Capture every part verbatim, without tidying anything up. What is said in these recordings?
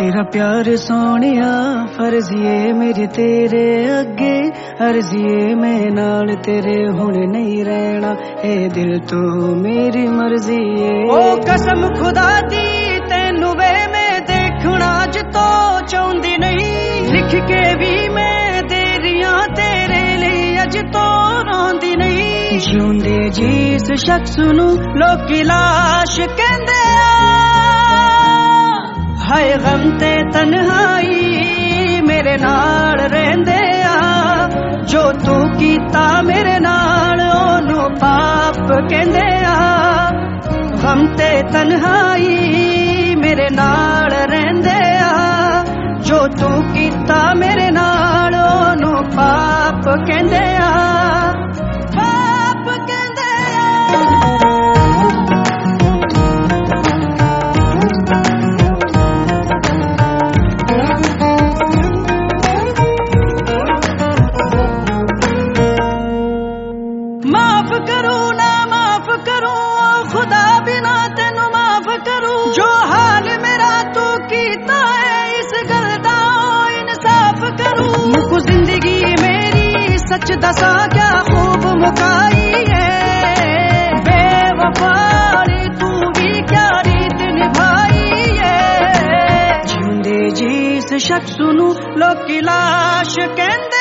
तेरा प्यार सोनिया फर्जिए मेरे तेरे अगे अर्जिए मैं नाल तेरे हुण नहीं रहना ए दिल तो मेरी मर्जी है। ओ कसम खुदा दी तेनू वे मैं देखना अज तो चाहती नहीं लिख के भी मैं तेरिया तेरे लिए अज तो रोंदी नहीं। जिउंदे जिस शख्स नू लोकी लाश कहंदे हाय गम ते तन्हाई मेरे नाल रहंदे आ जो तू कीता मेरे नाल ओनू पाप कहंदे आ। गम ते तन्हाई मेरे नाल रहंदे आ जो तू कीता मेरे नाल ओनू पाप कहंदे आ पाप कहंदे आ। माफ करूं ना माफ करूं खुदा बिना तेनू माफ करूं जो हाल मेरा तू कीता है इस गल दा इंसाफ करूं। मुकु जिंदगी मेरी सच दसा क्या खूब मुकाई है बेवफारी तू भी क्या रीत निभाई है। जिंदे जिस शख्स नू लोकी लाश कहंदे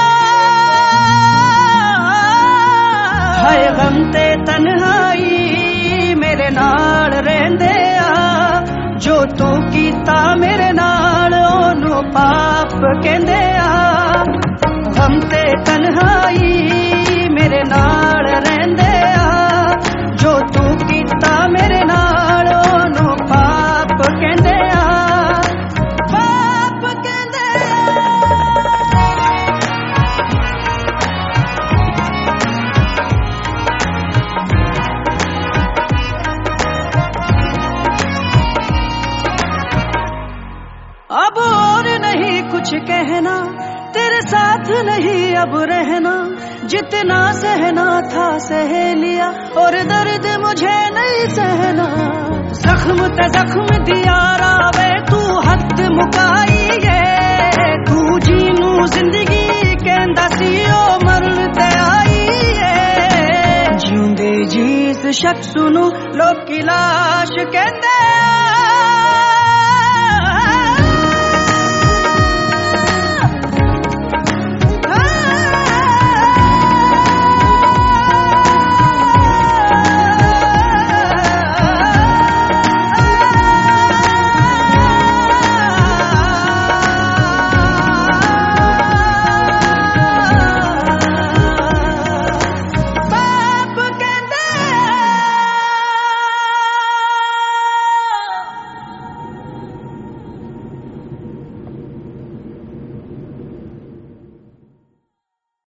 हाय गम ते तन्हाई मेरे नाल रहंदे आ जो तू कीता मेरे नाल ओनू पाप कहंदे आ। गम ते तन्हाई मेरे नाल रहंदे आ जो तू कीता मेरे नाल ओनू पाप कहंदे आ पाप कहंदे आ। अब और नहीं कुछ कहना तेरे साथ नहीं अब रहना जितना सहना था सह लिया और दर्द मुझे नहीं सहना। जख्म ते जख्म दिया रावे तू हद मुकाई है तू जीनू जिंदगी कहंदा सी ओ मरण ते आई है। जिउंदे जिस शख्स नू लोकी लाश कहंदे